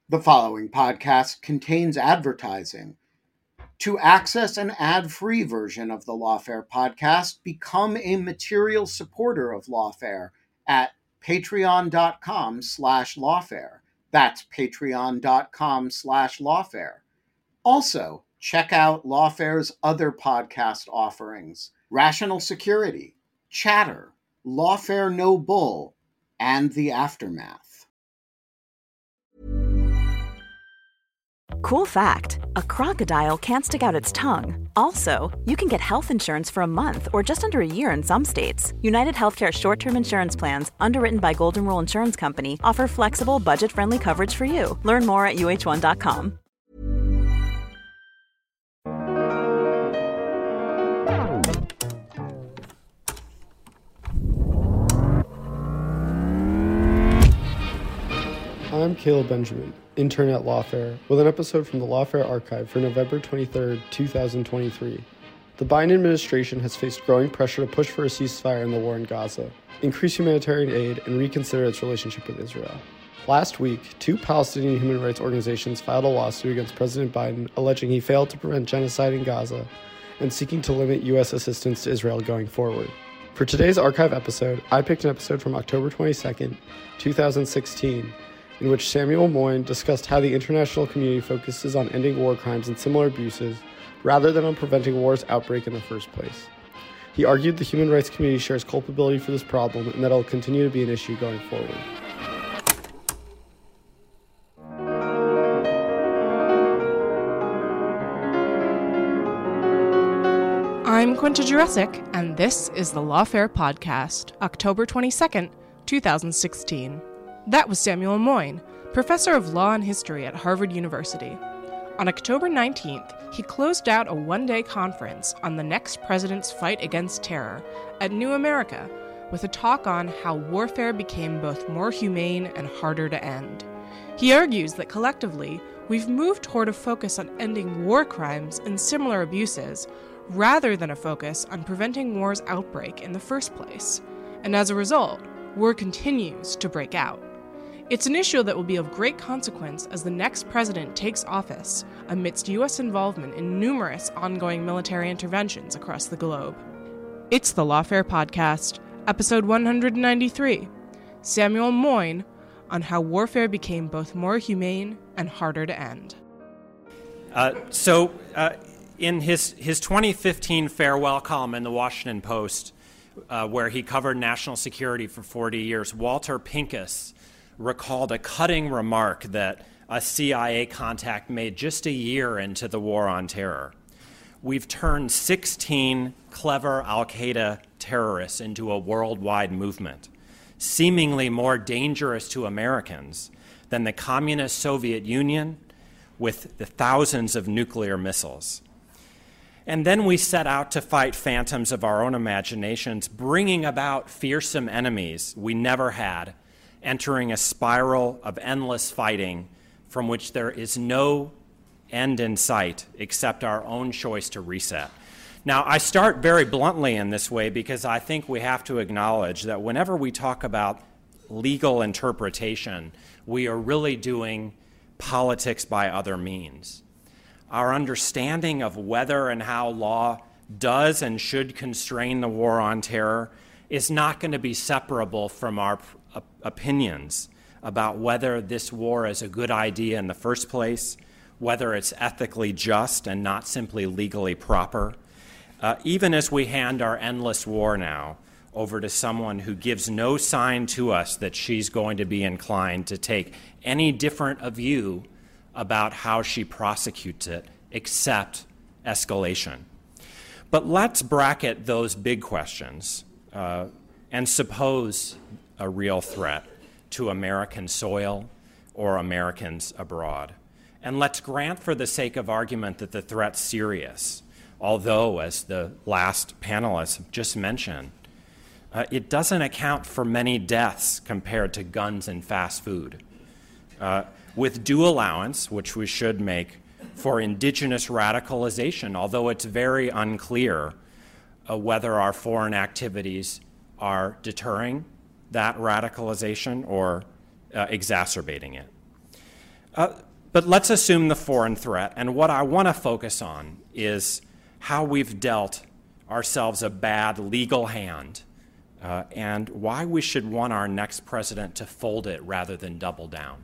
The following podcast contains advertising. To access an ad-free version of the Lawfare podcast, become a material supporter of Lawfare at patreon.com/lawfare. That's patreon.com/lawfare. Also, check out Lawfare's other podcast offerings: Rational Security, Chatter, Lawfare No Bull, and The Aftermath. Cool fact, a crocodile can't stick out its tongue. Also, you can get health insurance for a month or just under a year in some states. United Healthcare short-term insurance plans, underwritten by Golden Rule Insurance Company, offer flexible, budget-friendly coverage for you. Learn more at uh1.com. I'm Caleb Benjamin, intern at Lawfare, with an episode from the Lawfare archive for November 23, 2023. The Biden administration has faced growing pressure to push for a ceasefire in the war in Gaza, increase humanitarian aid, and reconsider its relationship with Israel. Last week, 2 Palestinian human rights organizations filed a lawsuit against President Biden alleging he failed to prevent genocide in Gaza and seeking to limit U.S. assistance to Israel going forward. For today's archive episode, I picked an episode from October 22, 2016, in which Samuel Moyn discussed how the international community focuses on ending war crimes and similar abuses rather than on preventing war's outbreak in the first place. He argued the human rights community shares culpability for this problem and that it will continue to be an issue going forward. I'm Quinta Jurecic, and this is the Lawfare Podcast, October 22nd, 2016. That was Samuel Moyn, professor of law and history at Harvard University. On October 19th, he closed out a one-day conference on the next president's fight against terror at New America with a talk on how warfare became both more humane and harder to end. He argues that collectively, we've moved toward a focus on ending war crimes and similar abuses rather than a focus on preventing war's outbreak in the first place. And as a result, war continues to break out. It's an issue that will be of great consequence as the next president takes office amidst U.S. involvement in numerous ongoing military interventions across the globe. It's the Lawfare Podcast, episode 193, Samuel Moyn on how warfare became both more humane and harder to end. In his 2015 farewell column in the Washington Post, where he covered national security for 40 years, Walter Pincus recalled a cutting remark that a CIA contact made just a year into the war on terror. We've turned 16 clever al-Qaeda terrorists into a worldwide movement, seemingly more dangerous to Americans than the communist Soviet Union with the thousands of nuclear missiles. And then we set out to fight phantoms of our own imaginations, bringing about fearsome enemies we never had, entering a spiral of endless fighting from which there is no end in sight except our own choice to reset. Now, I start very bluntly in this way because I think we have to acknowledge that whenever we talk about legal interpretation, we are really doing politics by other means. Our understanding of whether and how law does and should constrain the war on terror is not going to be separable from our opinions about whether this war is a good idea in the first place, whether it's ethically just and not simply legally proper. Even as we hand our endless war now over to someone who gives no sign to us that she's going to be inclined to take any different a view about how she prosecutes it, except escalation. But let's bracket those big questions and suppose a real threat to American soil or Americans abroad. And let's grant for the sake of argument that the threat's serious, although, as the last panelist just mentioned, it doesn't account for many deaths compared to guns and fast food. With due allowance, which we should make, for indigenous radicalization, although it's very unclear whether our foreign activities are deterring that radicalization or exacerbating it. But let's assume the foreign threat, and what I want to focus on is how we've dealt ourselves a bad legal hand, and why we should want our next president to fold it rather than double down.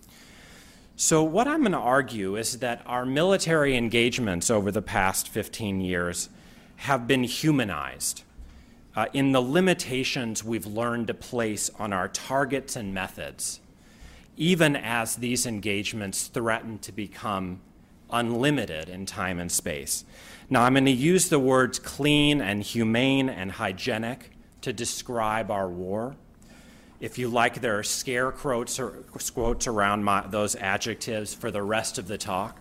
So what I'm going to argue is that our military engagements over the past 15 years have been humanized in the limitations we've learned to place on our targets and methods, even as these engagements threaten to become unlimited in time and space. Now, I'm going to use the words clean and humane and hygienic to describe our war. If you like, there are scare quotes around those adjectives for the rest of the talk.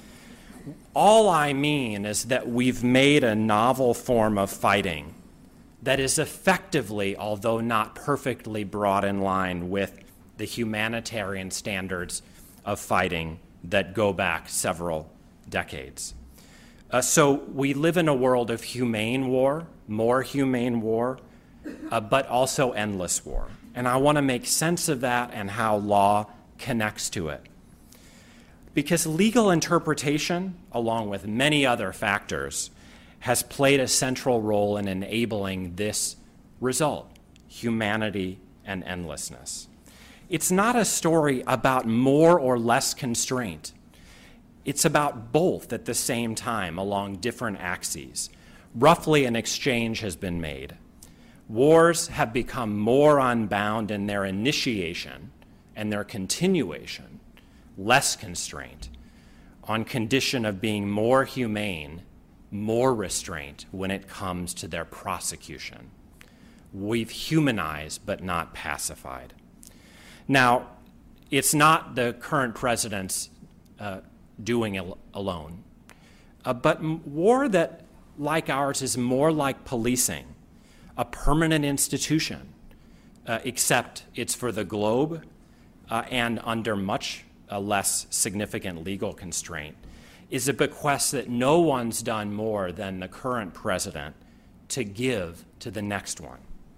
All I mean is that we've made a novel form of fighting that is effectively, although not perfectly, brought in line with the humanitarian standards of fighting that go back several decades. So we live in a world of humane war, more humane war, but also endless war. And I want to make sense of that and how law connects to it. Because legal interpretation, along with many other factors, has played a central role in enabling this result, humanity and endlessness. It's not a story about more or less constraint. It's about both at the same time along different axes. Roughly, an exchange has been made. Wars have become more unbound in their initiation and their continuation, less constraint, on condition of being more humane, more restraint when it comes to their prosecution. We've humanized but not pacified. Now, it's not the current president's doing alone, but war that, like ours, is more like policing, a permanent institution, except it's for the globe and under much less significant legal constraint, is a bequest that no one's done more than the current president to give to the next one.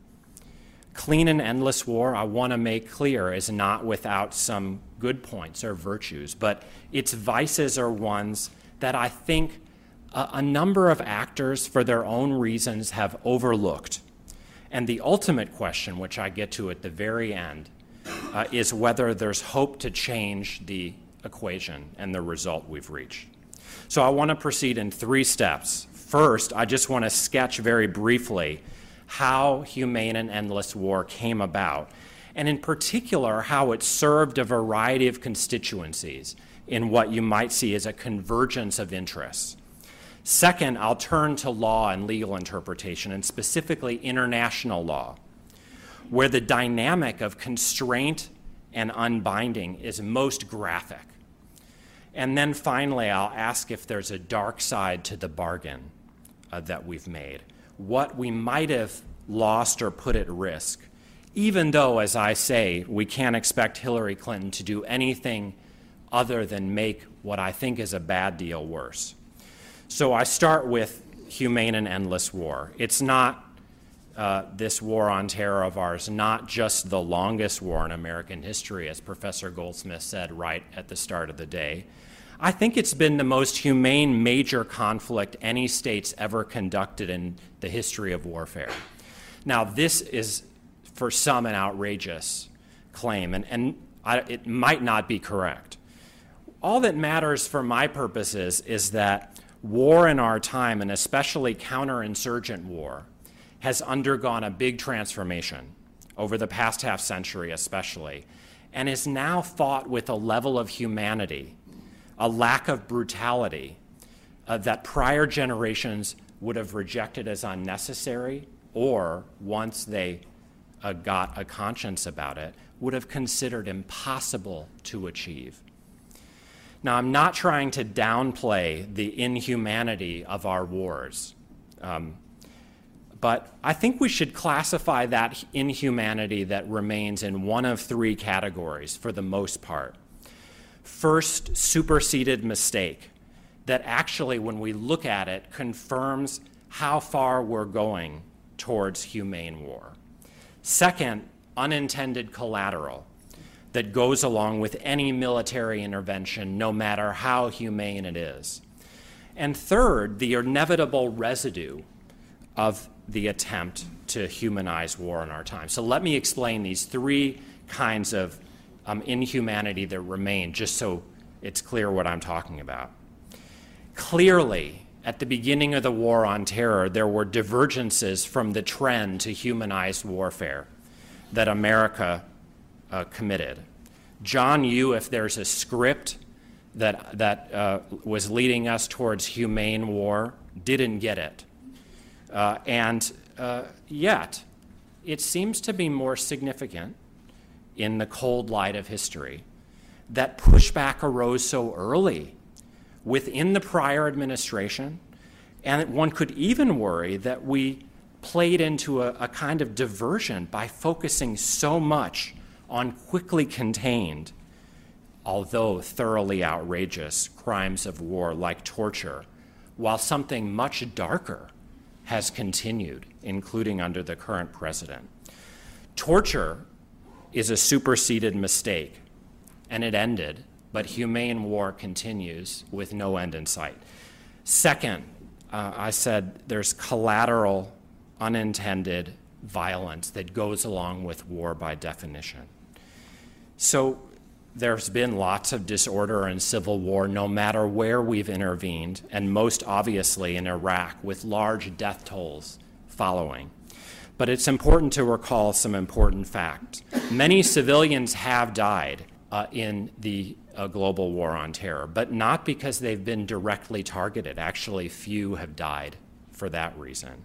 Clean and endless war, I want to make clear, is not without some good points or virtues, but its vices are ones that I think a number of actors, for their own reasons, have overlooked. And the ultimate question, which I get to at the very end, is whether there's hope to change the equation and the result we've reached. So I want to proceed in 3 steps. First, I just want to sketch very briefly how humane and endless war came about, and in particular, how it served a variety of constituencies in what you might see as a convergence of interests. Second, I'll turn to law and legal interpretation, and specifically international law, where the dynamic of constraint and unbinding is most graphic. And then finally, I'll ask if there's a dark side to the bargain that we've made, what we might have lost or put at risk, even though, as I say, we can't expect Hillary Clinton to do anything other than make what I think is a bad deal worse. So I start with humane and endless war. It's not this war on terror of ours, not just the longest war in American history, as Professor Goldsmith said right at the start of the day. I think it's been the most humane major conflict any state's ever conducted in the history of warfare. Now, this is, for some, an outrageous claim, and it might not be correct. All that matters for my purposes is that war in our time, and especially counterinsurgent war, has undergone a big transformation over the past half century especially, and is now fought with a level of humanity, a lack of brutality that prior generations would have rejected as unnecessary, or once they got a conscience about it, would have considered impossible to achieve. Now, I'm not trying to downplay the inhumanity of our wars, but I think we should classify that inhumanity that remains in one of 3 categories for the most part. First, superseded mistake, that actually, when we look at it, confirms how far we're going towards humane war. Second, unintended collateral, that goes along with any military intervention, no matter how humane it is. And third, the inevitable residue of the attempt to humanize war in our time. So let me explain these three kinds of inhumanity that remain, just so it's clear what I'm talking about. Clearly, at the beginning of the War on Terror, there were divergences from the trend to humanized warfare that America committed. John Yoo, if there's a script that was leading us towards humane war, didn't get it. And yet, it seems to be more significant in the cold light of history that pushback arose so early within the prior administration, and one could even worry that we played into a kind of diversion by focusing so much on quickly contained, although thoroughly outrageous, crimes of war like torture, while something much darker has continued, including under the current president. Torture is a superseded mistake, and it ended, but humane war continues with no end in sight. Second, I said there's collateral, unintended violence that goes along with war by definition. So there's been lots of disorder and civil war no matter where we've intervened, and most obviously in Iraq with large death tolls following. But it's important to recall some important facts. Many civilians have died in the global war on terror, but not because they've been directly targeted. Actually, few have died for that reason.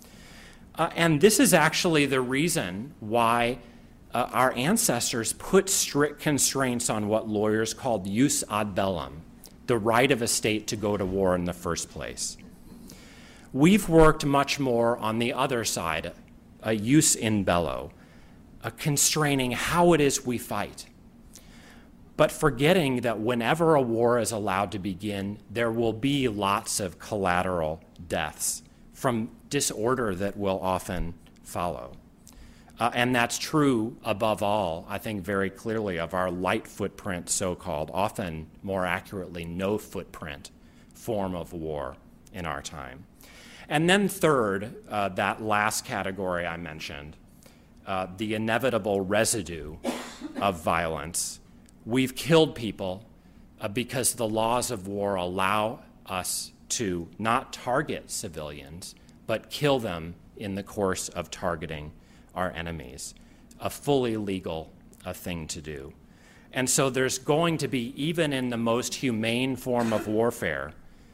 And this is actually the reason why our ancestors put strict constraints on what lawyers called jus ad bellum, the right of a state to go to war in the first place. We've worked much more on the other side, a jus in bello, constraining how it is we fight, but forgetting that whenever a war is allowed to begin, there will be lots of collateral deaths from disorder that will often follow. And that's true, above all, I think very clearly, of our light footprint, so-called, often more accurately, no footprint form of war in our time. And then third, that last category I mentioned, the inevitable residue of violence. We've killed people because the laws of war allow us to not target civilians, but kill them in the course of targeting our enemies, a fully legal thing to do. And so there's going to be, even in the most humane form of warfare,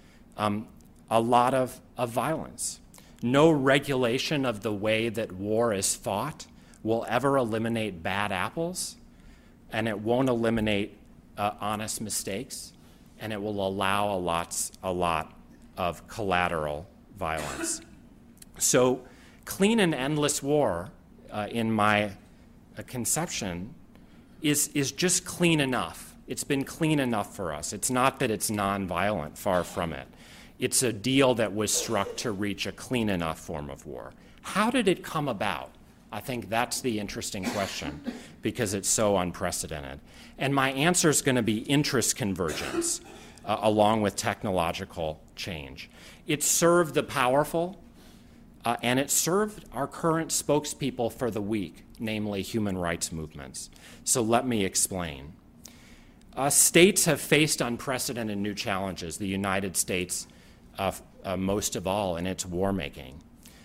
a lot of violence. No regulation of the way that war is fought will ever eliminate bad apples, and it won't eliminate honest mistakes, and it will allow a lot of collateral violence. So clean and endless war, in my conception, is just clean enough. It's been clean enough for us. It's not that it's nonviolent, far from it. It's a deal that was struck to reach a clean enough form of war. How did it come about? I think that's the interesting question, because it's so unprecedented. And my answer is going to be interest convergence, along with technological change. It served the powerful, and it served our current spokespeople for the weak, namely human rights movements. So let me explain. States have faced unprecedented new challenges, the United States most of all in its war-making.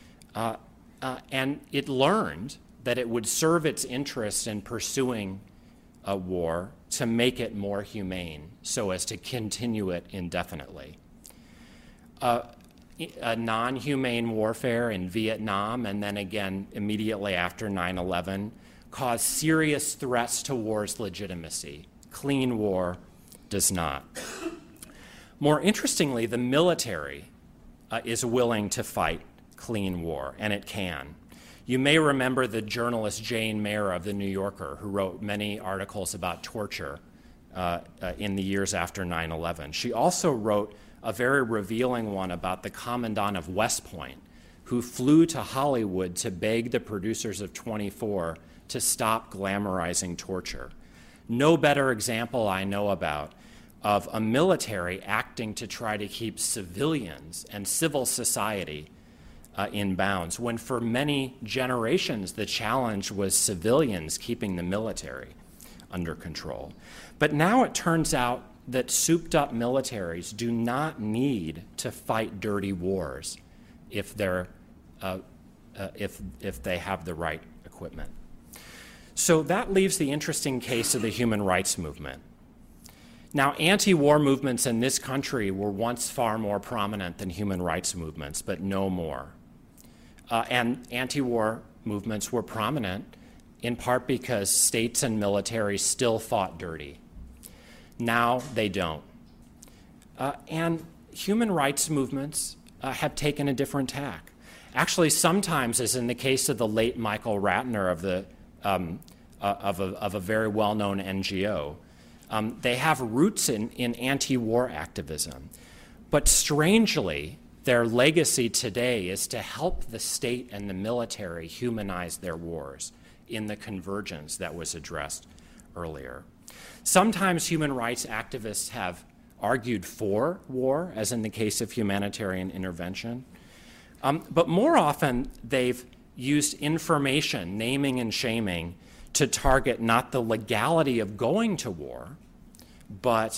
And it learned that it would serve its interests in pursuing a war to make it more humane so as to continue it indefinitely. A non-humane warfare in Vietnam, and then again immediately after 9/11, caused serious threats to war's legitimacy. Clean war does not. More interestingly, the military is willing to fight clean war, and it can. You may remember the journalist Jane Mayer of The New Yorker, who wrote many articles about torture in the years after 9/11. She also wrote a very revealing one about the commandant of West Point, who flew to Hollywood to beg the producers of 24 to stop glamorizing torture. No better example I know about of a military acting to try to keep civilians and civil society in bounds, when for many generations the challenge was civilians keeping the military under control. But now it turns out that souped-up militaries do not need to fight dirty wars if they have the right equipment. So that leaves the interesting case of the human rights movement. Now, anti-war movements in this country were once far more prominent than human rights movements, but no more. And anti-war movements were prominent in part because states and militaries still fought dirty. Now they don't. And human rights movements have taken a different tack. Actually, sometimes, as in the case of the late Michael Ratner of a very well-known NGO, they have roots in anti-war activism. But strangely, their legacy today is to help the state and the military humanize their wars in the convergence that was addressed earlier. Sometimes human rights activists have argued for war, as in the case of humanitarian intervention. But more often, they've used information, naming and shaming, to target not the legality of going to war, but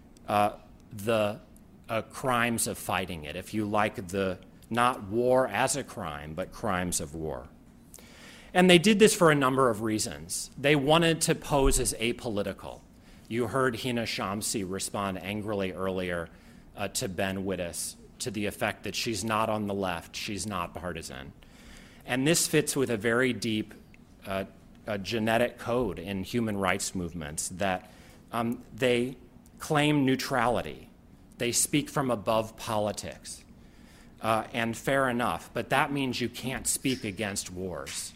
the crimes of fighting it, if you like, not war as a crime, but crimes of war. And they did this for a number of reasons. They wanted to pose as apolitical. You heard Hina Shamsi respond angrily earlier to Ben Wittes to the effect that she's not on the left, she's not partisan. And this fits with a very deep genetic code in human rights movements that they claim neutrality. They speak from above politics. And fair enough, but that means you can't speak against wars.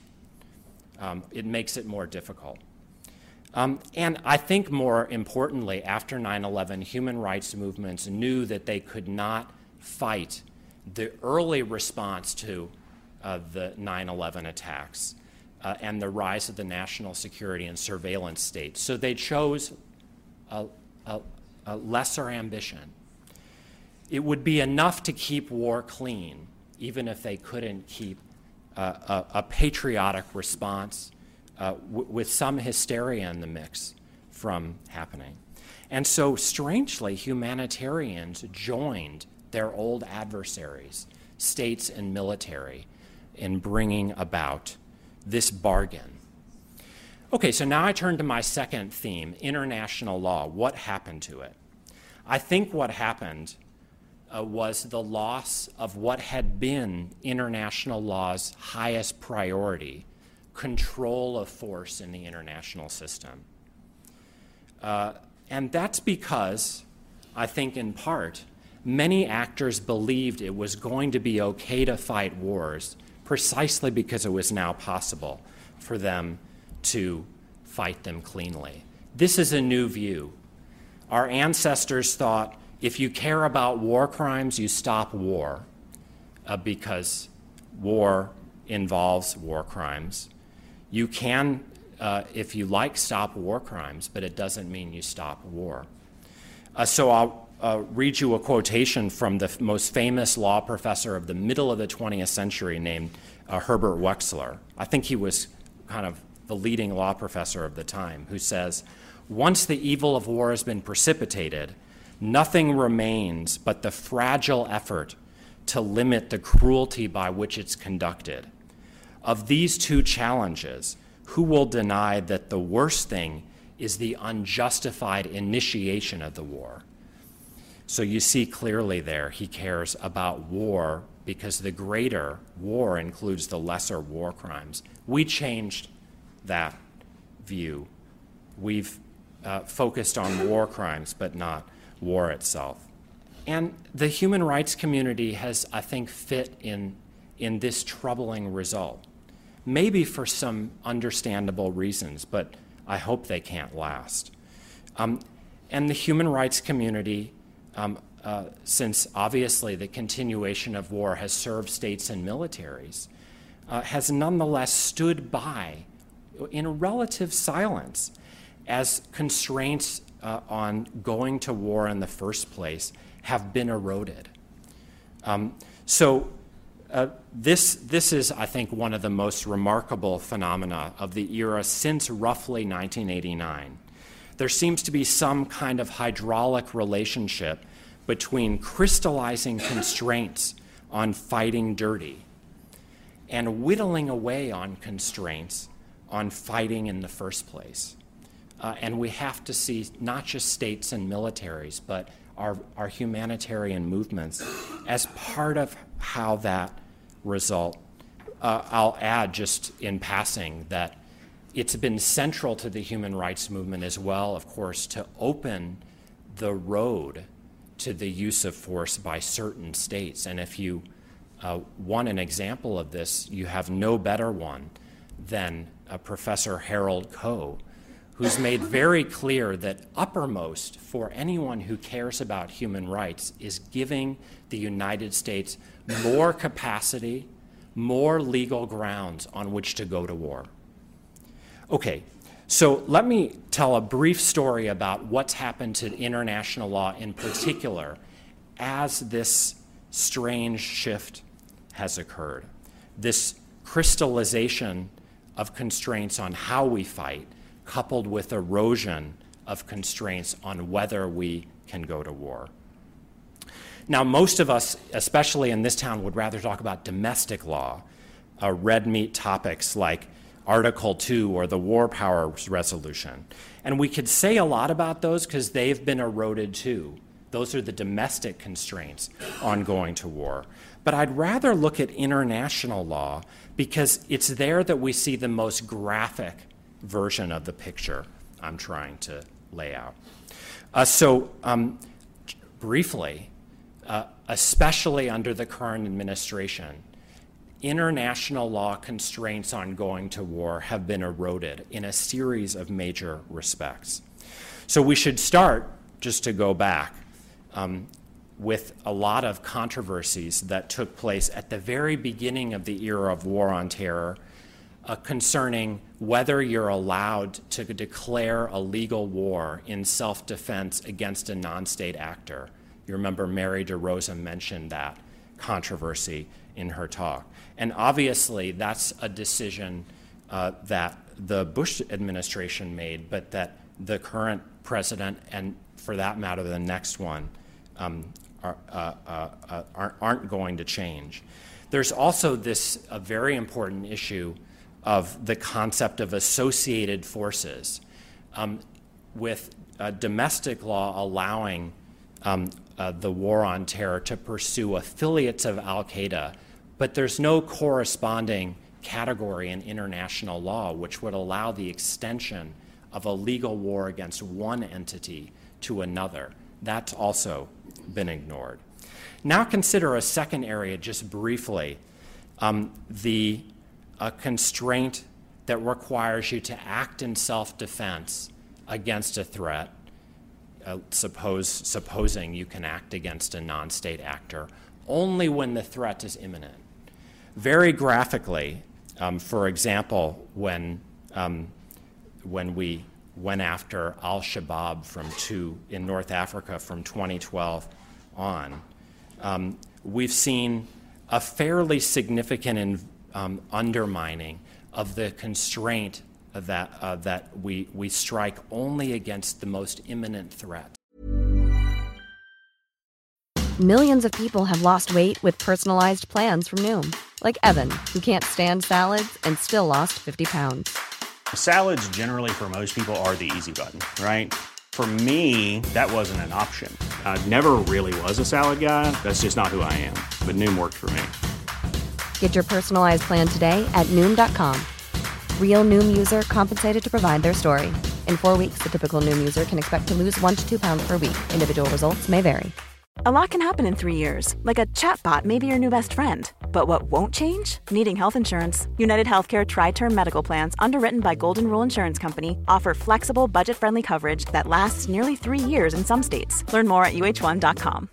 It makes it more difficult. And I think more importantly, after 9/11, human rights movements knew that they could not fight the early response to the 9/11 attacks and the rise of the national security and surveillance state. So they chose a lesser ambition. It would be enough to keep war clean, even if they couldn't keep a patriotic response with some hysteria in the mix from happening. And so, strangely, humanitarians joined their old adversaries, states and military, in bringing about this bargain. Okay, so now I turn to my second theme, international law. What happened to it? I think what happened was the loss of what had been international law's highest priority, control of force in the international system. And that's because, I think in part, many actors believed it was going to be okay to fight wars precisely because it was now possible for them to fight them cleanly. This is a new view. Our ancestors thought if you care about war crimes, you stop war because war involves war crimes. You can, if you like, stop war crimes, but it doesn't mean you stop war. So I'll read you a quotation from the most famous law professor of the middle of the 20th century named Herbert Wechsler. I think he was kind of the leading law professor of the time, who says, "Once the evil of war has been precipitated, nothing remains but the fragile effort to limit the cruelty by which it's conducted. Of these two challenges, who will deny that the worst thing is the unjustified initiation of the war?" So you see clearly there he cares about war because the greater war includes the lesser war crimes. We changed that view. We've focused on war crimes, but not war itself. And the human rights community has, I think, fit in this troubling result. Maybe for some understandable reasons, but I hope they can't last. And the human rights community, since obviously the continuation of war has served states and militaries, has nonetheless stood by in relative silence as constraints on going to war in the first place have been eroded. This is, I think, one of the most remarkable phenomena of the era since roughly 1989. There seems to be some kind of hydraulic relationship between crystallizing constraints on fighting dirty and whittling away on constraints on fighting in the first place. And we have to see not just states and militaries, but our humanitarian movements as part of how that result. I'll add just in passing that it's been central to the human rights movement as well, of course, to open the road to the use of force by certain states. And if you want an example of this, you have no better one than Professor Harold Koh, who's made very clear that uppermost for anyone who cares about human rights is giving the United States more capacity, more legal grounds on which to go to war. Okay, so let me tell a brief story about what's happened to international law in particular as this strange shift has occurred. This crystallization of constraints on how we fight, coupled with erosion of constraints on whether we can go to war. Now, most of us, especially in this town, would rather talk about domestic law, red meat topics like Article 2 or the War Powers Resolution. And we could say a lot about those because they've been eroded too. Those are the domestic constraints on going to war. But I'd rather look at international law because it's there that we see the most graphic version of the picture I'm trying to lay out. Briefly, especially under the current administration, international law constraints on going to war have been eroded in a series of major respects. So we should start, just to go back, with a lot of controversies that took place at the very beginning of the era of war on terror, concerning whether you're allowed to declare a legal war in self-defense against a non-state actor. You remember Mary DeRosa mentioned that controversy in her talk. And obviously that's a decision that the Bush administration made, but that the current president, and for that matter the next one, aren't going to change. There's also this very important issue of the concept of associated forces, with domestic law allowing the war on terror to pursue affiliates of al-Qaeda, but there's no corresponding category in international law which would allow the extension of a legal war against one entity to another. That's also been ignored. Now consider a second area just briefly, the constraint that requires you to act in self-defense against a threat, supposing you can act against a non-state actor, only when the threat is imminent. Very graphically, for example, when we went after al-Shabaab in North Africa from 2012 on, we've seen a fairly significant undermining of the constraint that we strike only against the most imminent threat. Millions of people have lost weight with personalized plans from Noom. Like Evan, who can't stand salads and still lost 50 pounds. Salads generally for most people are the easy button, right? For me, that wasn't an option. I never really was a salad guy. That's just not who I am. But Noom worked for me. Get your personalized plan today at Noom.com. Real Noom user compensated to provide their story. In 4 weeks, the typical Noom user can expect to lose 1 to 2 pounds per week. Individual results may vary. A lot can happen in 3 years, like a chatbot may be your new best friend. But what won't change? Needing health insurance. United Healthcare Tri-Term Medical Plans, underwritten by Golden Rule Insurance Company, offer flexible, budget-friendly coverage that lasts nearly 3 years in some states. Learn more at uh1.com.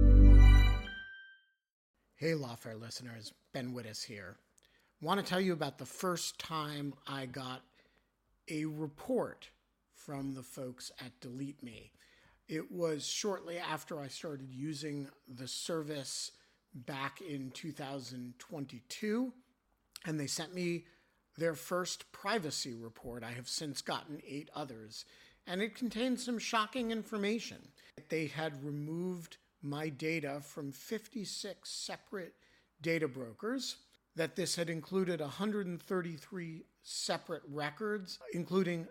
Hey, Lawfare listeners, Ben Wittes here. I want to tell you about the first time I got a report from the folks at Delete Me. It was shortly after I started using the service back in 2022, and they sent me their first privacy report. I have since gotten 8 others, and it contained some shocking information. They had removed my data from 56 separate data brokers, that this had included 133 separate records, including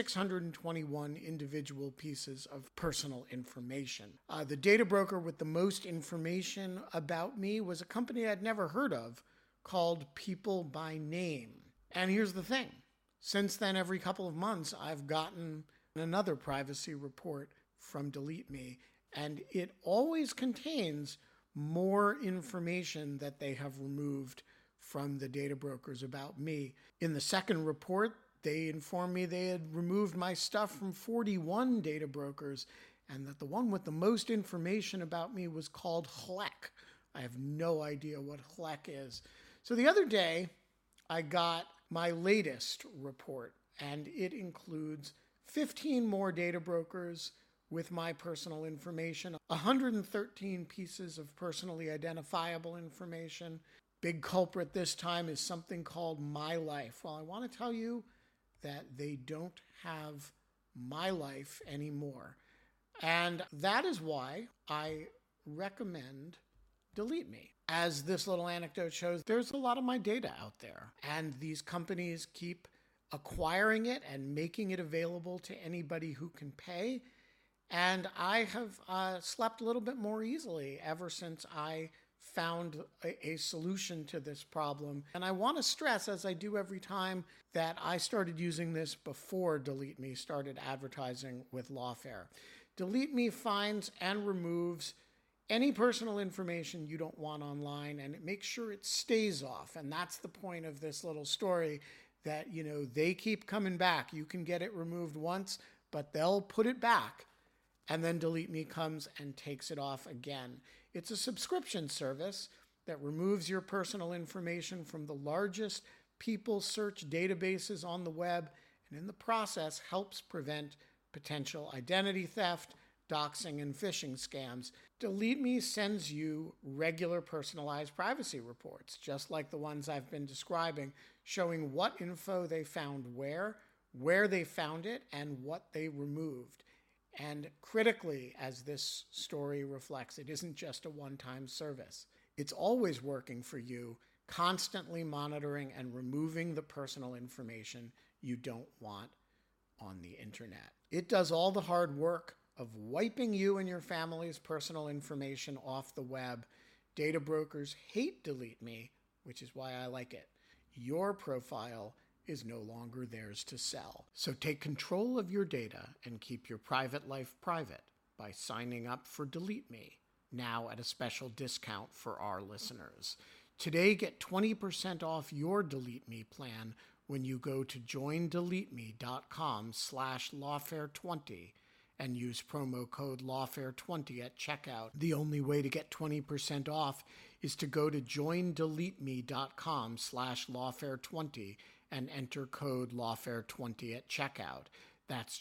621 individual pieces of personal information. The data broker with the most information about me was a company I'd never heard of called People by Name. And here's the thing. Since then, every couple of months, I've gotten another privacy report from Delete Me, and it always contains more information that they have removed from the data brokers about me. In the second report, they informed me they had removed my stuff from 41 data brokers, and that the one with the most information about me was called HLEC. I have no idea what HLEC is. So the other day, I got my latest report, and it includes 15 more data brokers with my personal information, 113 pieces of personally identifiable information. Big culprit this time is something called My Life. Well, I want to tell you that they don't have my life anymore. And that is why I recommend Delete Me. As this little anecdote shows, there's a lot of my data out there, and these companies keep acquiring it and making it available to anybody who can pay. And I have slept a little bit more easily ever since I found a solution to this problem. And I want to stress, as I do every time, that I started using this before Delete Me started advertising with Lawfare. Delete Me finds and removes any personal information you don't want online, and it makes sure it stays off. And that's the point of this little story, that, they keep coming back. You can get it removed once, but they'll put it back, and then Delete Me comes and takes it off again. It's a subscription service that removes your personal information from the largest people search databases on the web, and in the process helps prevent potential identity theft, doxing, and phishing scams. Delete Me sends you regular personalized privacy reports, just like the ones I've been describing, showing what info they found where they found it, and what they removed. And critically, as this story reflects, it isn't just a one-time service. It's always working for you, constantly monitoring and removing the personal information you don't want on the internet. It does all the hard work of wiping you and your family's personal information off the web. Data brokers hate Delete Me, which is why I like it. Your profile is no longer theirs to sell. So take control of your data and keep your private life private by signing up for Delete Me, now at a special discount for our listeners. Today, get 20% off your Delete Me plan when you go to joindeleteme.com/lawfare20 and use promo code lawfare20 at checkout. The only way to get 20% off is to go to joindeleteme.com/lawfare20 and enter code lawfare20 at checkout. That's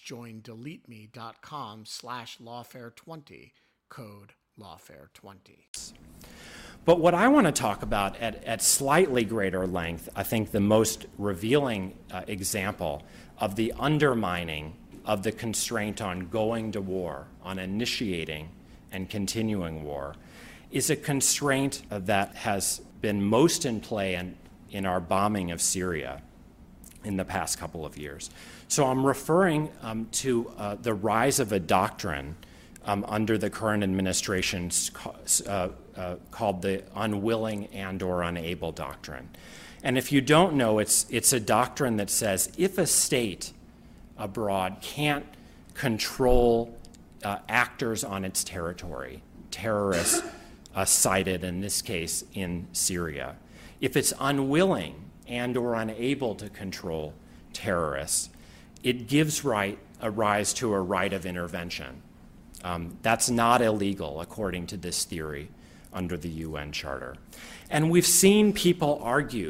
joindeleteme.com/lawfare20, code lawfare20. But what I want to talk about at slightly greater length, I think the most revealing example of the undermining of the constraint on going to war, on initiating and continuing war, is a constraint that has been most in play in our bombing of Syria in the past couple of years. So I'm referring to the rise of a doctrine under the current administration called the unwilling and or unable doctrine. And if you don't know, it's a doctrine that says if a state abroad can't control actors on its territory, terrorists cited in this case in Syria, if it's unwilling and or unable to control terrorists, it gives a rise to a right of intervention. That's not illegal according to this theory under the UN Charter. And we've seen people argue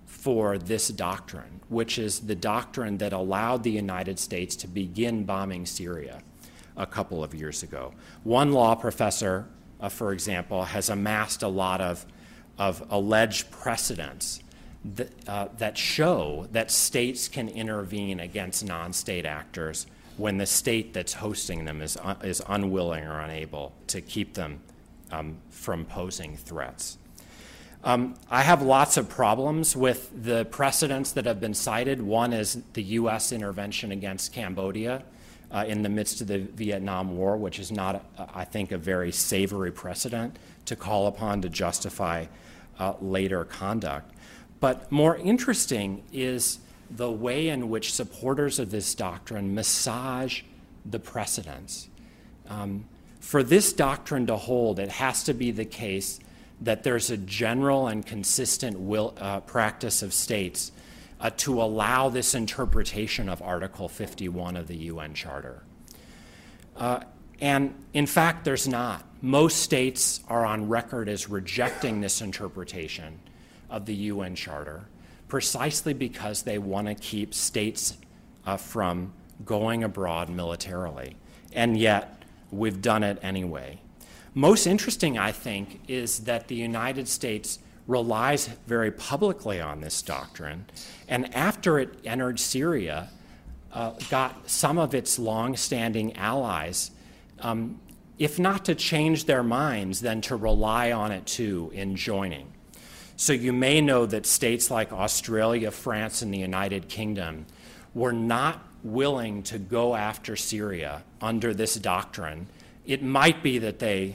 for this doctrine, which is the doctrine that allowed the United States to begin bombing Syria a couple of years ago. One law professor, for example, has amassed a lot of alleged precedents that show that states can intervene against non-state actors when the state that's hosting them is unwilling or unable to keep them from posing threats. I have lots of problems with the precedents that have been cited. One is the U.S. intervention against Cambodia in the midst of the Vietnam War, which is not, I think, a very savory precedent to call upon to justify later conduct. But more interesting is the way in which supporters of this doctrine massage the precedents. For this doctrine to hold, it has to be the case that there's a general and consistent practice of states to allow this interpretation of Article 51 of the UN Charter. And in fact, there's not. Most states are on record as rejecting this interpretation of the UN Charter precisely because they want to keep states from going abroad militarily. And yet, we've done it anyway. Most interesting, I think, is that the United States relies very publicly on this doctrine, and after it entered Syria, got some of its long-standing allies, if not to change their minds, then to rely on it too in joining. So you may know that states like Australia, France, and the United Kingdom were not willing to go after Syria under this doctrine. It might be that they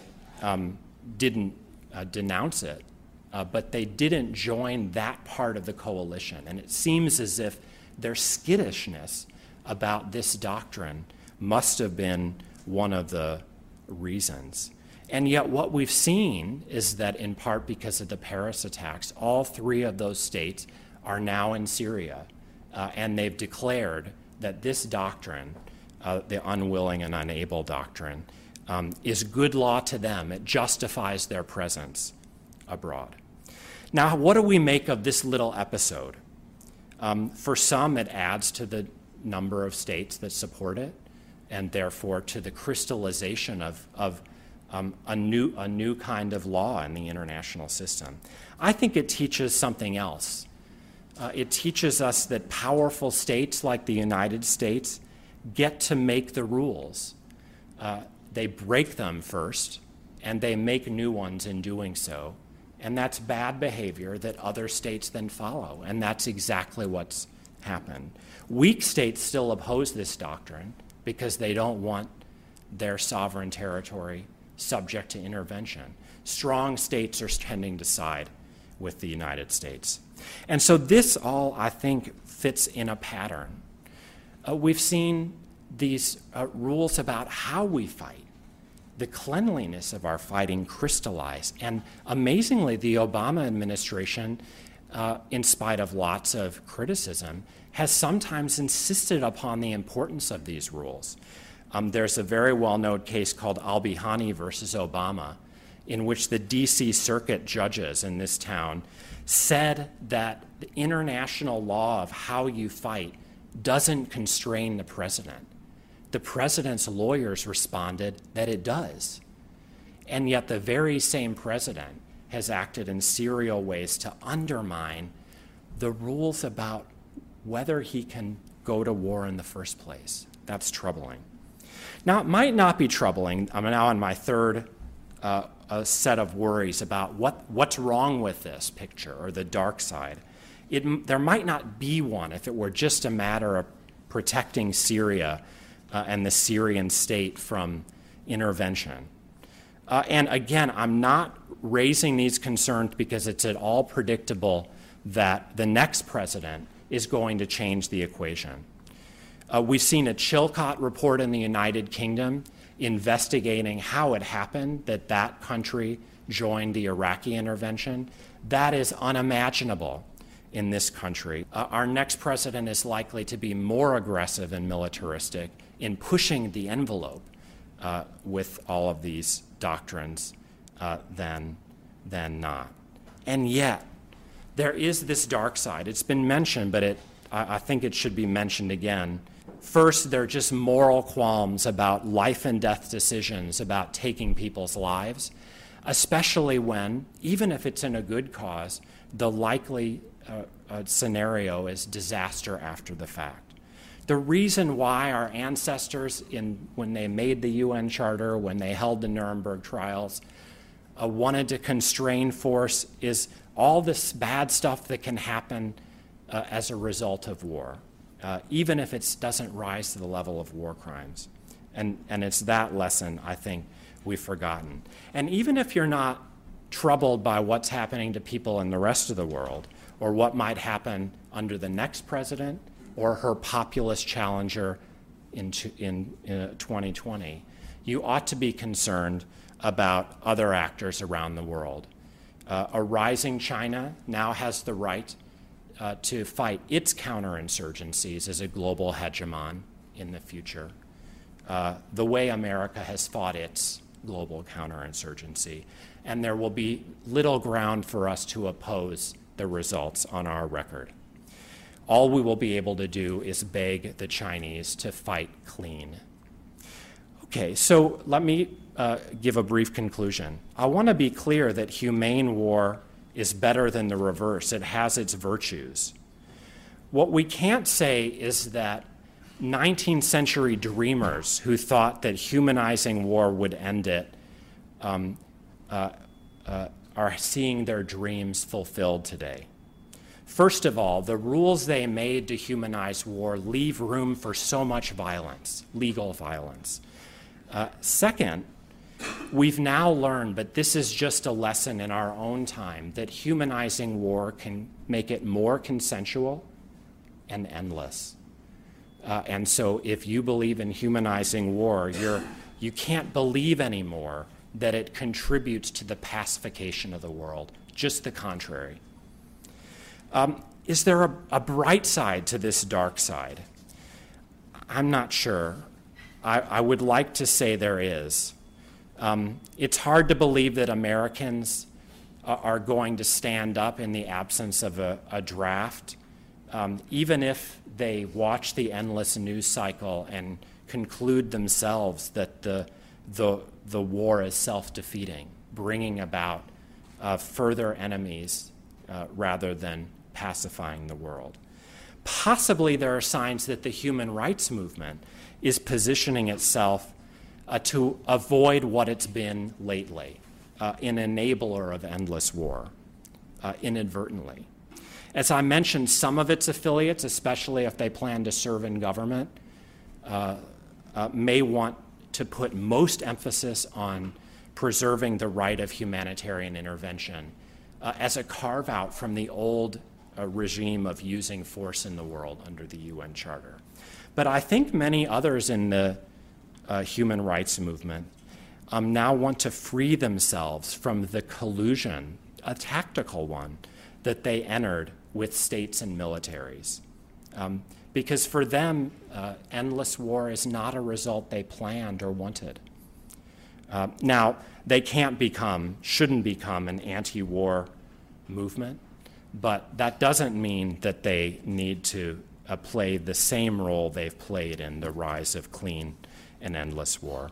didn't denounce it, but they didn't join that part of the coalition. And it seems as if their skittishness about this doctrine must have been one of the reasons. And yet what we've seen is that in part because of the Paris attacks, all three of those states are now in Syria, and they've declared that this doctrine, the unwilling and unable doctrine, is good law to them. It justifies their presence abroad. Now, what do we make of this little episode? For some, it adds to the number of states that support it, and therefore to the crystallization of a new kind of law in the international system. I think it teaches something else. It teaches us that powerful states like the United States get to make the rules. They break them first, and they make new ones in doing so. And that's bad behavior that other states then follow, and that's exactly what's happened. Weak states still oppose this doctrine because they don't want their sovereign territory subject to intervention. Strong states are tending to side with the United States. And so this all, I think, fits in a pattern. We've seen these rules about how we fight, the cleanliness of our fighting crystallize. And amazingly, the Obama administration, in spite of lots of criticism, has sometimes insisted upon the importance of these rules. There's a very well-known case called Al-Bihani versus Obama, in which the D.C. Circuit judges in this town said that the international law of how you fight doesn't constrain the president. The president's lawyers responded that it does. And yet the very same president has acted in serial ways to undermine the rules about whether he can go to war in the first place. That's troubling. Now, it might not be troubling. I'm now on my third set of worries about what's wrong with this picture or the dark side. There might not be one if it were just a matter of protecting Syria and the Syrian state from intervention. And again, I'm not raising these concerns because it's at all predictable that the next president is going to change the equation. We've seen a Chilcot report in the United Kingdom investigating how it happened that that country joined the Iraqi intervention. That is unimaginable in this country. Our next president is likely to be more aggressive and militaristic in pushing the envelope with all of these doctrines than not. And yet, there is this dark side. It's been mentioned, but I think it should be mentioned again. First, there are just moral qualms about life and death decisions, about taking people's lives, especially when, even if it's in a good cause, the likely scenario is disaster after the fact. The reason why our ancestors, when they made the UN Charter, when they held the Nuremberg trials, wanted to constrain force is all this bad stuff that can happen as a result of war, even if it doesn't rise to the level of war crimes. And it's that lesson, I think, we've forgotten. And even if you're not troubled by what's happening to people in the rest of the world, or what might happen under the next president or her populist challenger in 2020, you ought to be concerned about other actors around the world. A rising China now has the right to fight its counterinsurgencies as a global hegemon in the future, the way America has fought its global counterinsurgency. And there will be little ground for us to oppose the results on our record. All we will be able to do is beg the Chinese to fight clean. Okay, so let me give a brief conclusion. I want to be clear that humane war is better than the reverse. It has its virtues. What we can't say is that 19th century dreamers who thought that humanizing war would end it are seeing their dreams fulfilled today. First of all, the rules they made to humanize war leave room for so much violence, legal violence. Second, we've now learned, but this is just a lesson in our own time, that humanizing war can make it more consensual and endless. And so if you believe in humanizing war, you can't believe anymore that it contributes to the pacification of the world, just the contrary. Is there a bright side to this dark side? I'm not sure. I would like to say there is. It's hard to believe that Americans are going to stand up in the absence of a draft, even if they watch the endless news cycle and conclude themselves that the war is self-defeating, bringing about further enemies rather than pacifying the world. Possibly there are signs that the human rights movement is positioning itself to avoid what it's been lately, an enabler of endless war, inadvertently. As I mentioned, some of its affiliates, especially if they plan to serve in government, may want to put most emphasis on preserving the right of humanitarian intervention as a carve-out from the old regime of using force in the world under the UN Charter. But I think many others in the human rights movement now want to free themselves from the collusion, a tactical one, that they entered with states and militaries. Because for them, endless war is not a result they planned or wanted. Now, they shouldn't become an anti-war movement, but that doesn't mean that they need to play the same role they've played in the rise of clean and endless war.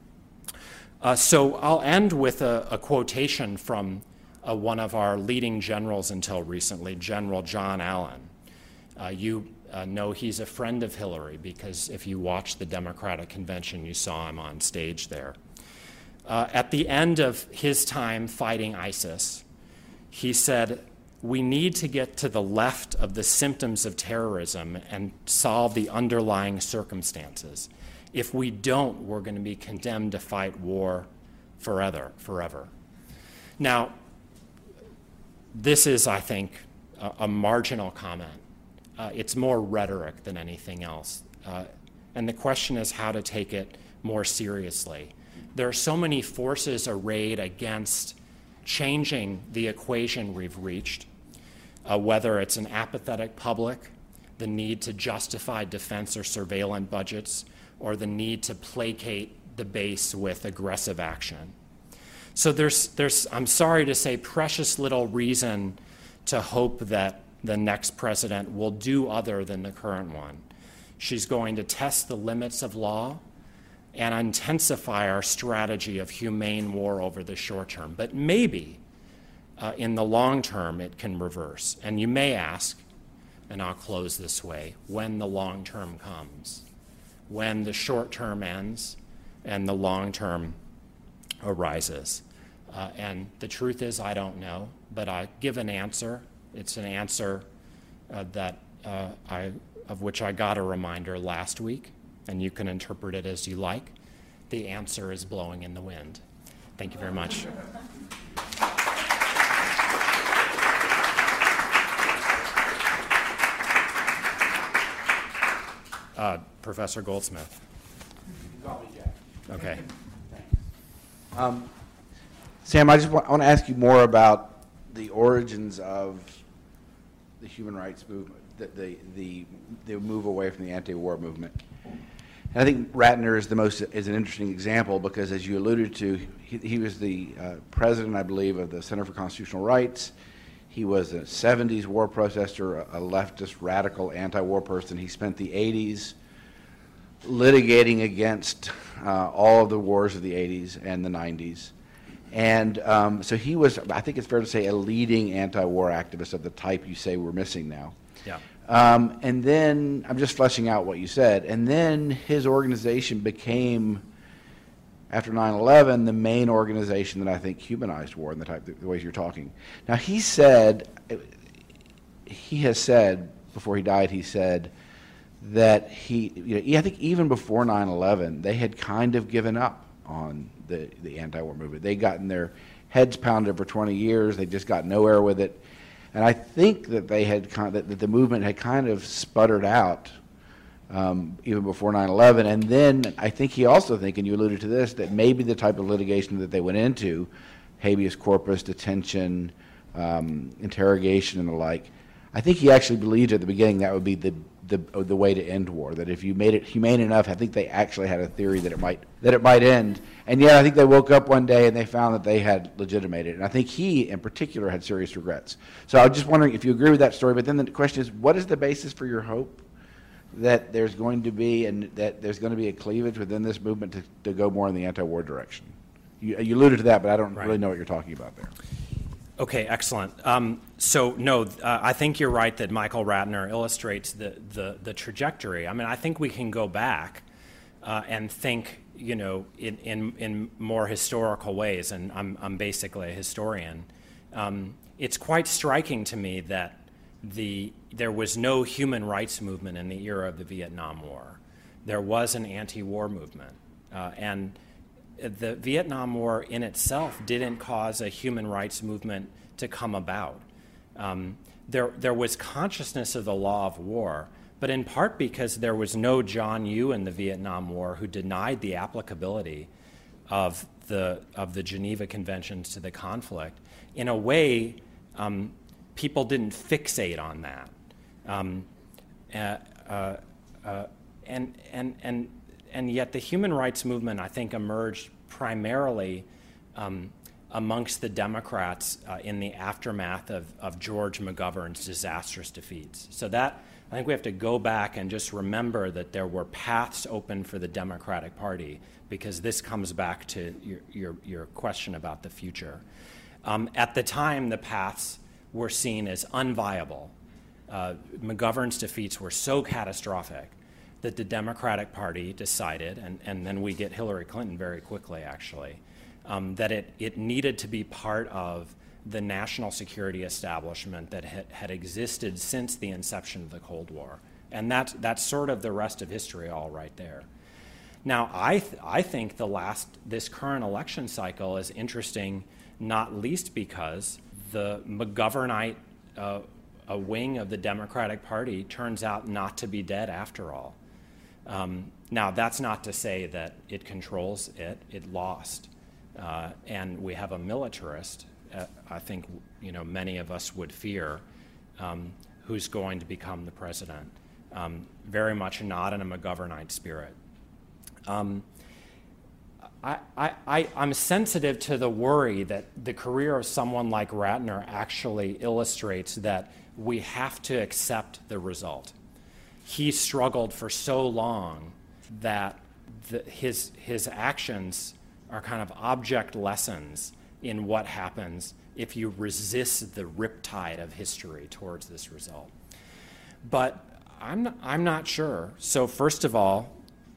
So I'll end with a quotation from one of our leading generals until recently, General John Allen. You know he's a friend of Hillary because if you watched the Democratic Convention, you saw him on stage there. At the end of his time fighting ISIS, he said, "We need to get to the left of the symptoms of terrorism and solve the underlying circumstances. If we don't, we're going to be condemned to fight war forever." Now, this is, I think, a marginal comment. It's more rhetoric than anything else. And the question is how to take it more seriously. There are so many forces arrayed against changing the equation we've reached, whether it's an apathetic public, the need to justify defense or surveillance budgets, or the need to placate the base with aggressive action. So there's I'm sorry to say, precious little reason to hope that the next president will do other than the current one. She's going to test the limits of law and intensify our strategy of humane war over the short term. But maybe in the long term it can reverse. And you may ask, and I'll close this way, when the long term comes, when the short term ends and the long term arises. And the truth is, I don't know, but I give an answer. It's an answer of which I got a reminder last week, and you can interpret it as you like. The answer is blowing in the wind. Thank you very much. Professor Goldsmith. Call me Jack. Okay. Sam, I want to ask you more about the origins of the human rights movement, the move away from the anti-war movement. And I think Ratner is an interesting example because, as you alluded to, he was the president, I believe, of the Center for Constitutional Rights. He was a 70s war protester, a leftist, radical, anti-war person. He spent the 80s litigating against all of the wars of the 80s and the 90s. And so he was, I think it's fair to say, a leading anti-war activist of the type you say we're missing now. Yeah. And then, I'm just fleshing out what you said, and then his organization became, after 9/11, the main organization that I think humanized war in the ways you're talking. Now, he has said, before he died, he said that I think even before 9/11, they had kind of given up on the anti-war movement. They'd gotten their heads pounded for 20 years. They just got nowhere with it. And I think that that the movement had kind of sputtered out even before 9/11. And then I think he also and you alluded to this, that maybe the type of litigation that they went into, habeas corpus, detention, interrogation and the like, I think he actually believed at the beginning that would be the way to end war, that if you made it humane enough, I think they actually had a theory that it might end. And yet I think they woke up one day and they found that they had legitimated it. And I think he, in particular, had serious regrets. So I was just wondering if you agree with that story, but then the question is, what is the basis for your hope that there's going to be a cleavage within this movement to go more in the anti-war direction? You alluded to that, but I don't really know what you're talking about there. Okay, excellent. I think you're right that Michael Ratner illustrates the trajectory. I mean, I think we can go back and think, in more historical ways, and I'm basically a historian. It's quite striking to me that there was no human rights movement in the era of the Vietnam War. There was an anti-war movement, and the Vietnam War in itself didn't cause a human rights movement to come about. There was consciousness of the law of war, but in part because there was no John Yoo in the Vietnam War who denied the applicability of the Geneva Conventions to the conflict. In a way, people didn't fixate on that, and yet the human rights movement, I think, emerged primarily amongst the Democrats in the aftermath of George McGovern's disastrous defeats. So that, I think we have to go back and just remember that there were paths open for the Democratic Party, because this comes back to your question about the future. At the time, the paths were seen as unviable. McGovern's defeats were so catastrophic that the Democratic Party decided, and then we get Hillary Clinton very quickly, actually, that it needed to be part of the national security establishment that had existed since the inception of the Cold War. And that's sort of the rest of history all right there. Now, I think this current election cycle is interesting, not least because the McGovernite a wing of the Democratic Party turns out not to be dead after all. Now, that's not to say that it controls it. It lost. And we have a militarist, I think many of us would fear, who's going to become the president, very much not in a McGovernite spirit. I'm sensitive to the worry that the career of someone like Ratner actually illustrates that we have to accept the result. He struggled for so long that his actions are kind of object lessons in what happens if you resist the riptide of history towards this result. But I'm not sure. So first of all,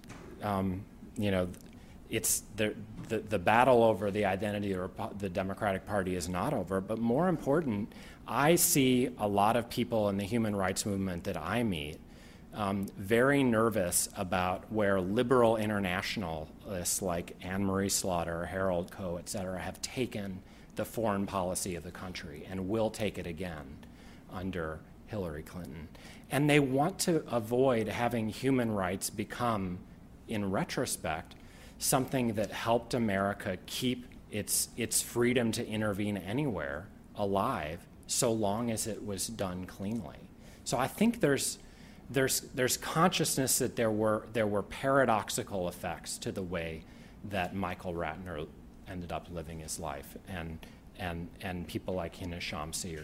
it's the battle over the identity of the Democratic Party is not over. But more important, I see a lot of people in the human rights movement that I meet very nervous about where liberal internationalists like Anne Marie Slaughter, Harold Koh, et cetera, have taken the foreign policy of the country and will take it again under Hillary Clinton. And they want to avoid having human rights become, in retrospect, something that helped America keep its freedom to intervene anywhere alive so long as it was done cleanly. So I think there's consciousness that there were paradoxical effects to the way that Michael Ratner ended up living his life, and people like Hina Shamsi are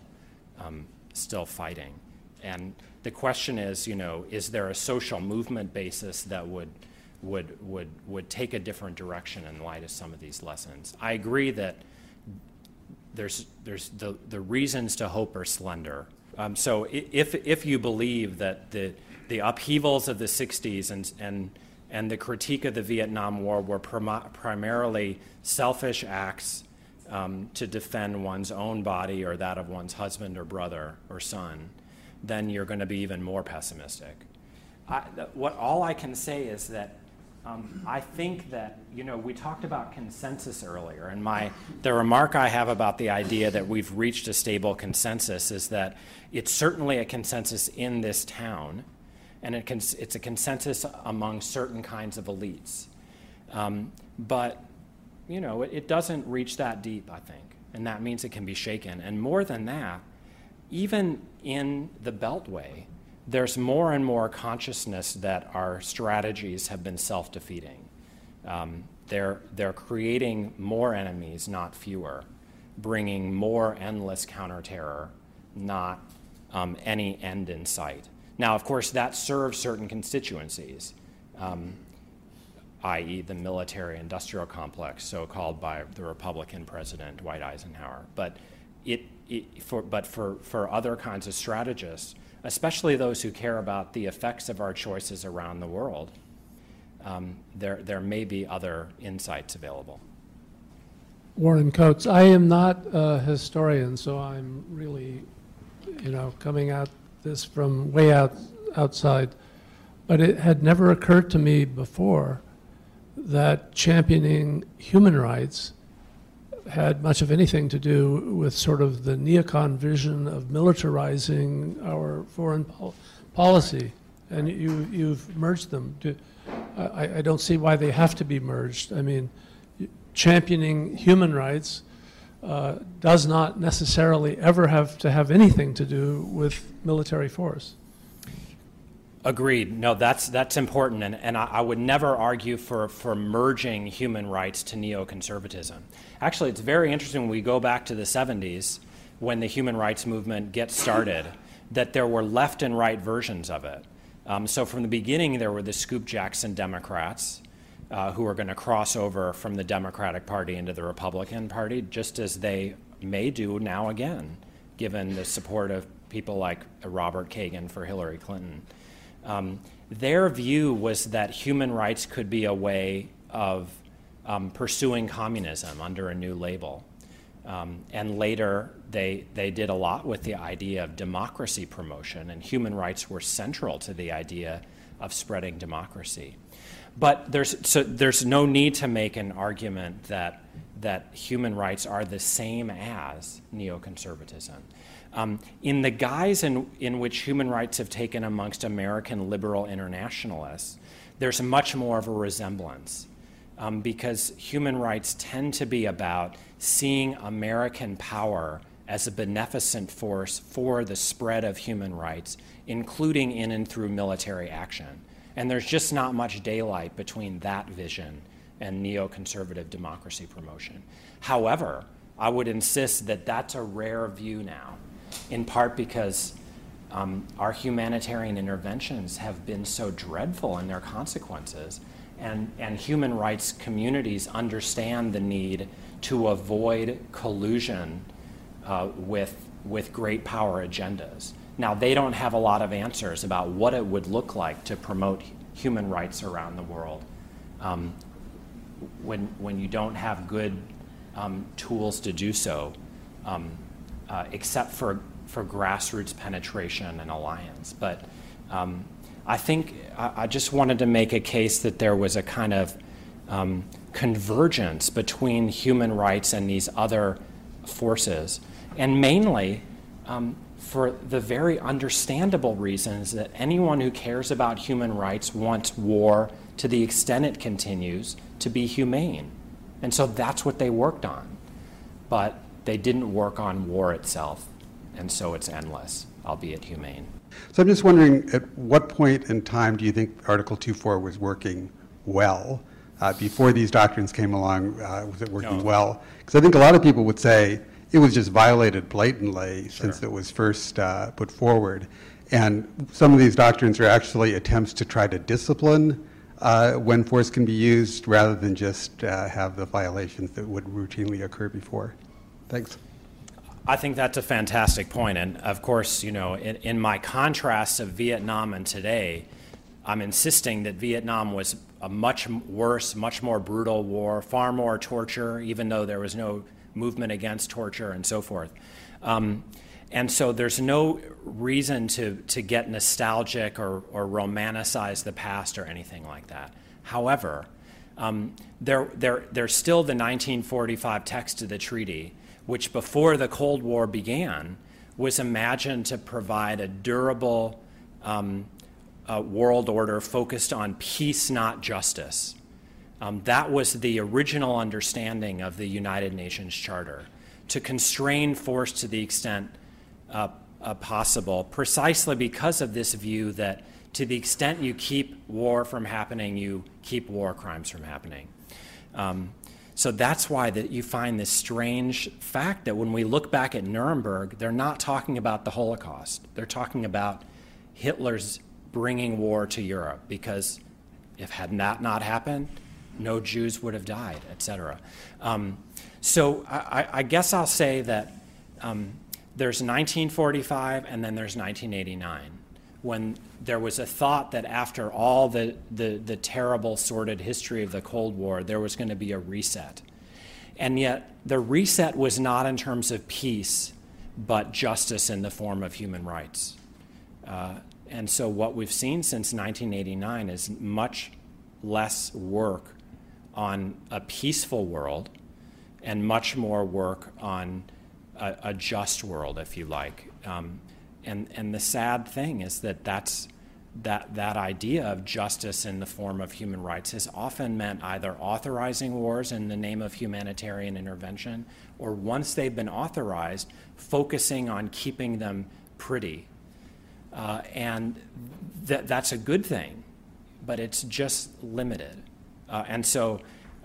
still fighting. And the question is, is there a social movement basis that would take a different direction in light of some of these lessons? I agree that there's the reasons to hope are slender. So if you believe that the upheavals of the 60s and the critique of the Vietnam War were primarily selfish acts to defend one's own body or that of one's husband or brother or son, then you're going to be even more pessimistic. All I can say is that I think that, we talked about consensus earlier, and the remark I have about the idea that we've reached a stable consensus is that it's certainly a consensus in this town, and it's a consensus among certain kinds of elites. But, it doesn't reach that deep, I think, and that means it can be shaken. And more than that, even in the Beltway, there's more and more consciousness that our strategies have been self-defeating. They're creating more enemies, not fewer, bringing more endless counterterror, not any end in sight. Now, of course, that serves certain constituencies, i.e. the military-industrial complex, so-called by the Republican president, Dwight Eisenhower. But for other kinds of strategists, especially those who care about the effects of our choices around the world, there may be other insights available. Warren Coates, I am not a historian, so I'm really, coming at this from way outside. But it had never occurred to me before that championing human rights had much of anything to do with sort of the neocon vision of militarizing our foreign policy, and you've merged them. I don't see why they have to be merged. I mean, championing human rights does not necessarily ever have to have anything to do with military force. Agreed. No, that's important, and I would never argue for merging human rights to neoconservatism. Actually, it's very interesting when we go back to the 70s, when the human rights movement gets started, that there were left and right versions of it. So from the beginning, there were the Scoop Jackson Democrats who were going to cross over from the Democratic Party into the Republican Party, just as they may do now again, given the support of people like Robert Kagan for Hillary Clinton. Their view was that human rights could be a way of pursuing communism under a new label. And later, they did a lot with the idea of democracy promotion, and human rights were central to the idea of spreading democracy. But there's no need to make an argument that human rights are the same as neoconservatism. In the guise in which human rights have taken amongst American liberal internationalists, there's much more of a resemblance, because human rights tend to be about seeing American power as a beneficent force for the spread of human rights, including in and through military action. And there's just not much daylight between that vision and neoconservative democracy promotion. However, I would insist that that's a rare view now, in part because our humanitarian interventions have been so dreadful in their consequences, and human rights communities understand the need to avoid collusion with great power agendas. Now, they don't have a lot of answers about what it would look like to promote human rights around the world when you don't have good tools to do so, except for grassroots penetration and alliance. But I think I just wanted to make a case that there was a kind of convergence between human rights and these other forces, and mainly for the very understandable reasons that anyone who cares about human rights wants war, to the extent it continues, to be humane. And so that's what they worked on. But they didn't work on war itself, and so it's endless, albeit humane. So I'm just wondering, at what point in time do you think Article 2.4 was working well? Before these doctrines came along, was it working well? Because I think a lot of people would say it was just violated blatantly since it was first put forward. And some of these doctrines are actually attempts to try to discipline when force can be used, rather than just have the violations that would routinely occur before. Thanks. I think that's a fantastic point. And of course, in my contrast of Vietnam and today, I'm insisting that Vietnam was a much worse, much more brutal war, far more torture, even though there was no movement against torture and so forth. And so there's no reason to get nostalgic or romanticize the past or anything like that. However, there's still the 1945 text of the treaty, which before the Cold War began was imagined to provide a durable world order focused on peace, not justice. That was the original understanding of the United Nations Charter, to constrain force to the extent possible, precisely because of this view that to the extent you keep war from happening, you keep war crimes from happening. So that's why that you find this strange fact that when we look back at Nuremberg, they're not talking about the Holocaust. They're talking about Hitler's bringing war to Europe, because if had that not happened, no Jews would have died, etc. So I guess I'll say that there's 1945 and then there's 1989, when there was a thought that after all the terrible, sordid history of the Cold War, there was going to be a reset. And yet the reset was not in terms of peace, but justice in the form of human rights. And so what we've seen since 1989 is much less work on a peaceful world and much more work on a just world, if you like. And the sad thing is that idea of justice in the form of human rights has often meant either authorizing wars in the name of humanitarian intervention, or once they've been authorized, focusing on keeping them pretty. And that's a good thing, but it's just limited. And so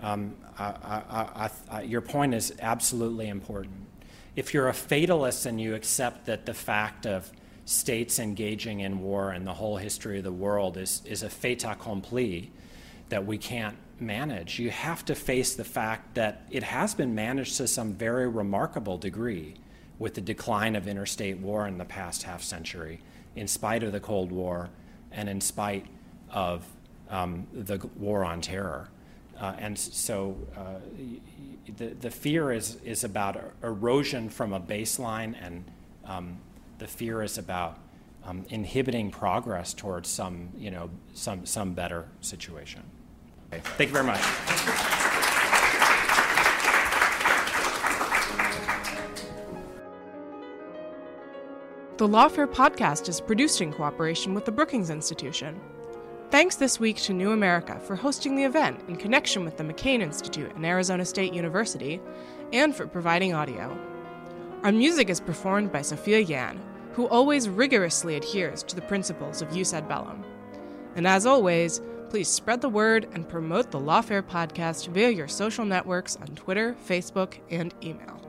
your point is absolutely important. If you're a fatalist and you accept that the fact of states engaging in war and the whole history of the world is a fait accompli that we can't manage, you have to face the fact that it has been managed to some very remarkable degree with the decline of interstate war in the past half century, in spite of the Cold War and in spite of the war on terror. And so the fear is about erosion from a baseline, and the fear is about inhibiting progress towards some better situation. Okay. Thank you very much. The Lawfare podcast is produced in cooperation with the Brookings Institution. Thanks this week to New America for hosting the event in connection with the McCain Institute and Arizona State University, and for providing audio. Our music is performed by Sophia Yan, who always rigorously adheres to the principles of Jus ad Bellum. And as always, Please spread the word and promote the Lawfare podcast via your social networks on Twitter, Facebook, and email.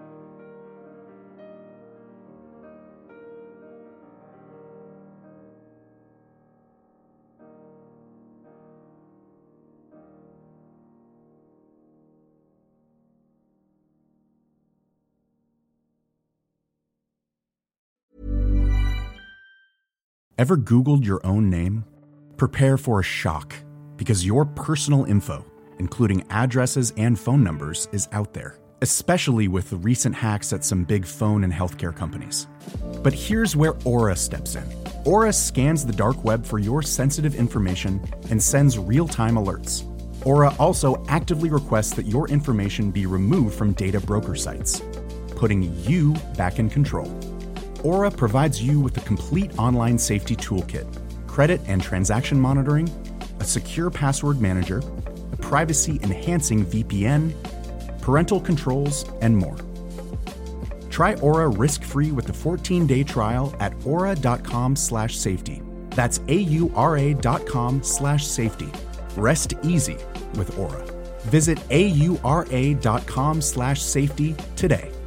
Ever Googled your own name? Prepare for a shock, because your personal info, including addresses and phone numbers, is out there, especially with the recent hacks at some big phone and healthcare companies. But here's where Aura steps in. Aura scans the dark web for your sensitive information and sends real-time alerts. Aura also actively requests that your information be removed from data broker sites, putting you back in control. Aura provides you with a complete online safety toolkit, credit and transaction monitoring, a secure password manager, a privacy-enhancing VPN, parental controls, and more. Try Aura risk-free with a 14-day trial at aura.com/safety. That's AURA.com/safety. Rest easy with Aura. Visit AURA.com/safety today.